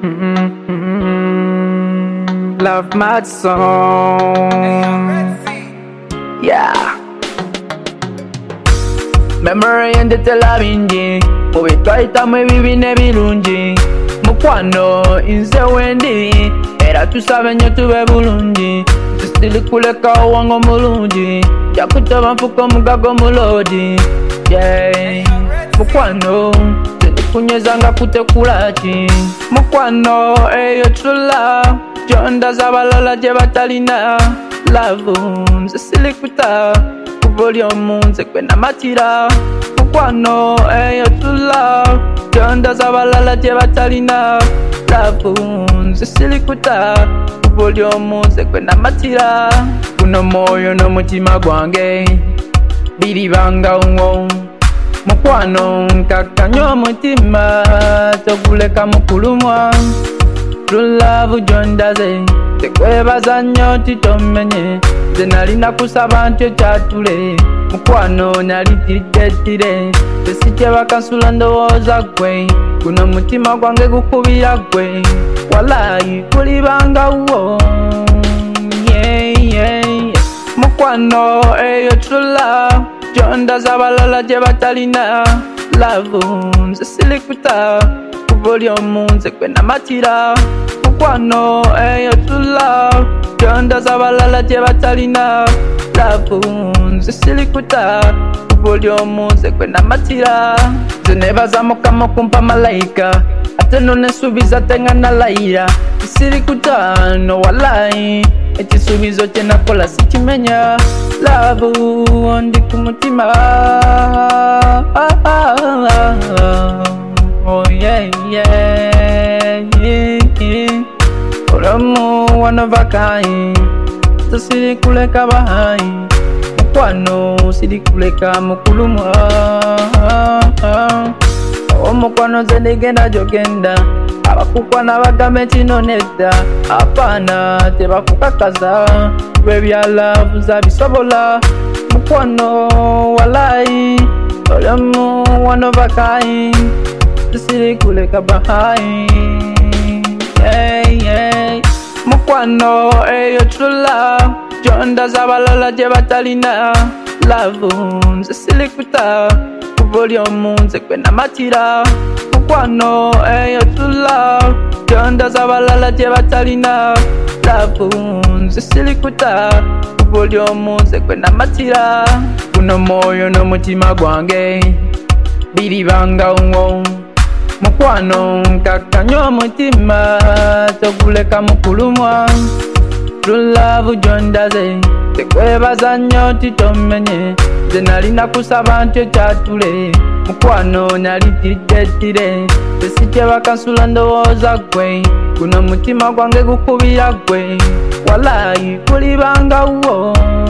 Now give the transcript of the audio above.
Love Mad song. Yeah. Memory and the telabinji. Mubi twaita mwebibi nebirungi. Mukwano inze wendi. Era tusabe nyo tube bulungi. Tusili kuleka wango mulungi. Yakutaba mfuko mugago mulodi. Yeah. Mukwano kunyezanga kutekulaki. Mukwano eyo true love. Jonda zabalala je batalina. Love nzisili kuta. Kuboli omunze kwena matira. Mukwano eyo true love. Jonda zabalala je batalina. Love nzisili kuta. Kuboli omunze kwena matira. Kuno moyo no mutima gwange. Biribanga unwo. Mukwano nkakanyo mutima tokuleka mukulumwa. True love jondaze tekwebaza nnyo titomenye. Nze nalina kusaba ntyo kyatule. Mukwano nali tiridetire. Tesikye bakansula ndowooza gwe. Guno mutima gwange gukubira gwe. Walayi kulibanga wo. Mukwano eyo true love. Jonda zabalala je batalina. Love nzisili kuta. Kuboli omunze kwena matira. Mukwano eyo true love. Jonda zabalala je batalina. Love nzisili kuta. Kuboli omunze kwena matira. Zenebaza mukama kumpa malaika. Ate none subiza tenga na laira. Isili kuta no walai. Ekisubizo kye nakola sikimenya. Love ndi ku mutima. Oh yeah, yeah, yeah. Olamu one of a kind. Sili kuleka bahai. Mukwano sili kuleka mukulumwa. Omukwano zenigenda jogenda. Abakukwana bagame kino nedda. Apana tebakukakaza. Bebya love zabisobola. Mukwano walai. Olamu one of a kind. Sili kuleka bahai. Yeah, yeah. Mukwano eyo true love. Jonda zabalala je batalina. Love nzisili kuta. Kuboli omunze kwena matira. Mukwano eyo true love. Jonda zabalala je batalina. Love nzisili kuta. Kuboli omunze kwena matira. Kuno moyo no mutima gwange. Biribanga unwo. Mukwano nkakanyo mutima tokuleka mukulumwa. True love jondaze tekwebaza nnyo titomenye. Nze nalina kusaba ntyo kyatule. Mukwano nali tiridetire. Tesikye bakansula ndowooza gwe. Guno mutima gwange gukubira gwe. Walayi kulibanga wo.